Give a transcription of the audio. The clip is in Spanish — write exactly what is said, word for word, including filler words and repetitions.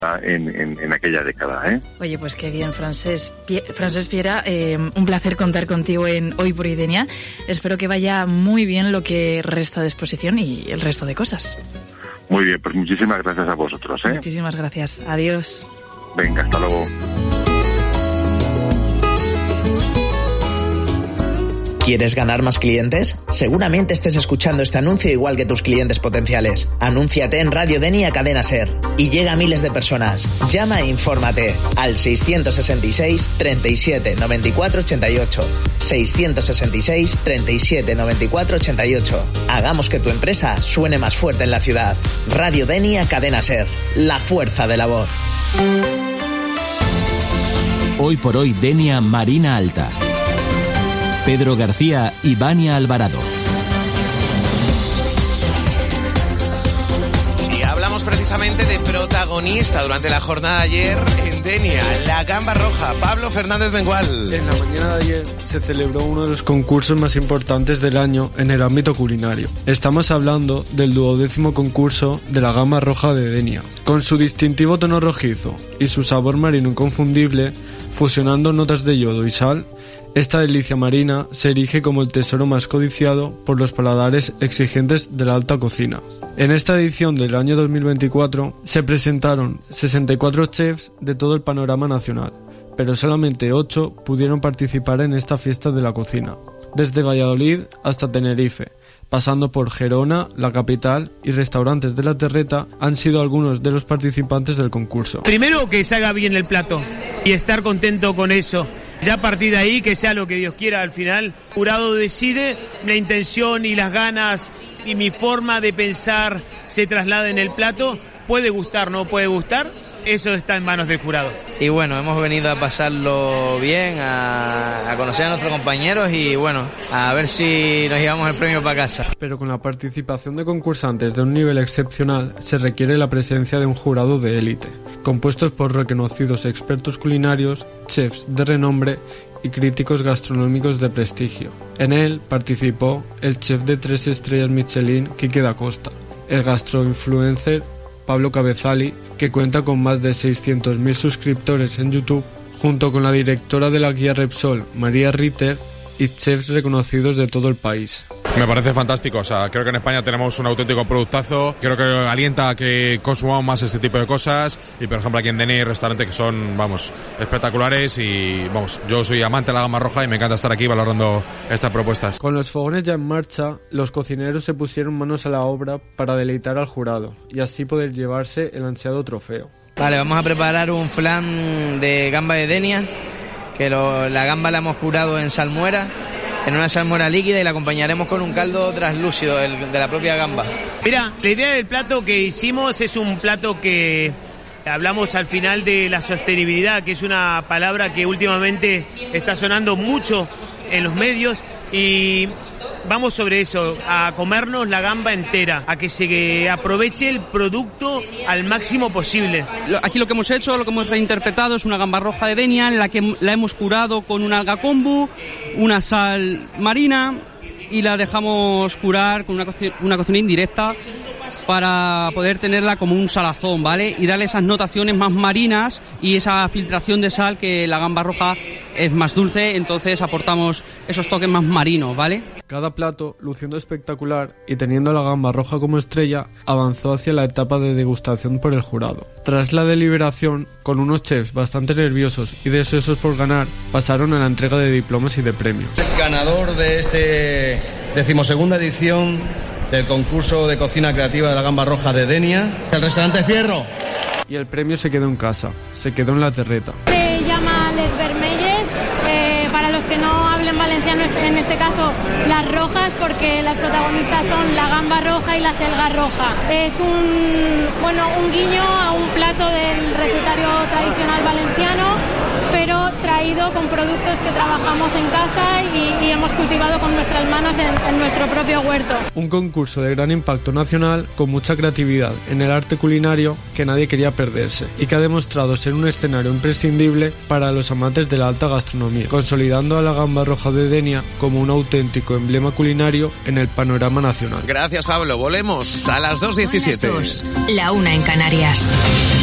En, en, en aquella década, ¿eh? Oye, pues qué bien, Francesc, Pie, Francesc Piera, eh, un placer contar contigo en Hoy por Idenia. Espero que vaya muy bien lo que resta de exposición y el resto de cosas. Muy bien, pues muchísimas gracias a vosotros, ¿eh? Muchísimas gracias. Adiós. Venga, hasta luego. ¿Quieres ganar más clientes? Seguramente estés escuchando este anuncio igual que tus clientes potenciales. Anúnciate en Radio Denia Cadena Ser y llega a miles de personas. Llama e infórmate al seiscientos sesenta y seis, treinta y siete, noventa y cuatro, ochenta y ocho. seiscientos sesenta y seis, treinta y siete, noventa y cuatro, ochenta y ocho. Hagamos que tu empresa suene más fuerte en la ciudad. Radio Denia Cadena Ser. La fuerza de la voz. Hoy por hoy Denia Marina Alta. Pedro García y Vania Alvarado. Y hablamos precisamente de protagonista durante la jornada de ayer en Denia, la gamba roja. Pablo Fernández Mengual. En la mañana de ayer se celebró uno de los concursos más importantes del año en el ámbito culinario. Estamos hablando del duodécimo concurso de la gamba roja de Denia. Con su distintivo tono rojizo y su sabor marino inconfundible, fusionando notas de yodo y sal, esta delicia marina se erige como el tesoro más codiciado por los paladares exigentes de la alta cocina. En esta edición del año dos mil veinticuatro se presentaron sesenta y cuatro chefs de todo el panorama nacional, pero solamente ocho pudieron participar en esta fiesta de la cocina, desde Valladolid hasta Tenerife, pasando por Gerona, la capital, y restaurantes de la Terreta han sido algunos de los participantes del concurso. Primero, que salga bien el plato y estar contento con eso. Ya a partir de ahí, que sea lo que Dios quiera al final. El jurado decide, la intención y las ganas y mi forma de pensar se traslada en el plato. Puede gustar, no puede gustar, eso está en manos del jurado. Y bueno, hemos venido a pasarlo bien, a, a conocer a nuestros compañeros y bueno, a ver si nos llevamos el premio para casa. Pero con la participación de concursantes de un nivel excepcional se requiere la presencia de un jurado de élite, compuestos por reconocidos expertos culinarios, chefs de renombre y críticos gastronómicos de prestigio. En él participó el chef de tres estrellas Michelin, Quique da Costa, el gastroinfluencer Pablo Cabezali, que cuenta con más de seiscientos mil suscriptores en YouTube, junto con la directora de la guía Repsol, María Ritter, y chefs reconocidos de todo el país. Me parece fantástico, o sea, creo que en España tenemos un auténtico productazo, creo que alienta a que consumamos más este tipo de cosas y por ejemplo aquí en Denia hay restaurantes que son, vamos, espectaculares y vamos, yo soy amante de la gamba roja y me encanta estar aquí valorando estas propuestas. Con los fogones ya en marcha, los cocineros se pusieron manos a la obra para deleitar al jurado y así poder llevarse el ansiado trofeo. Vale, vamos a preparar un flan de gamba de Denia, que lo, la gamba la hemos curado en salmuera, en una salmuera líquida y la acompañaremos con un caldo translúcido el, de la propia gamba. Mira, la idea del plato que hicimos es un plato que hablamos al final de la sostenibilidad, que es una palabra que últimamente está sonando mucho en los medios y vamos sobre eso, a comernos la gamba entera, a que se aproveche el producto al máximo posible. Aquí lo que hemos hecho, lo que hemos reinterpretado es una gamba roja de Denia, en la que la hemos curado con una alga kombu, una sal marina y la dejamos curar con una cocina, una cocina indirecta para poder tenerla como un salazón, ¿vale? Y darle esas notaciones más marinas y esa filtración de sal, que la gamba roja es más dulce, entonces aportamos esos toques más marinos, ¿vale? Cada plato, luciendo espectacular y teniendo la gamba roja como estrella, avanzó hacia la etapa de degustación por el jurado. Tras la deliberación, con unos chefs bastante nerviosos y deseosos por ganar, pasaron a la entrega de diplomas y de premios. El ganador de este decimosegunda edición del concurso de cocina creativa de la gamba roja de Denia, el restaurante Fierro. Y el premio se quedó en casa, se quedó en la Terreta. Se llama Les Vermelles, eh, para los que no hablen valenciano, en este caso las rojas, porque las protagonistas son la gamba roja y la celga roja. Es un, bueno, un guiño a un plato del recetario tradicional valenciano, pero traído con productos que trabajamos en casa y, y hemos cultivado con nuestras manos en, en nuestro propio huerto. Un concurso de gran impacto nacional, con mucha creatividad en el arte culinario que nadie quería perderse y que ha demostrado ser un escenario imprescindible para los amantes de la alta gastronomía, consolidando a la gamba roja de Denia como un auténtico emblema culinario en el panorama nacional. Gracias, Pablo. Volvemos a las dos diecisiete. La una en Canarias.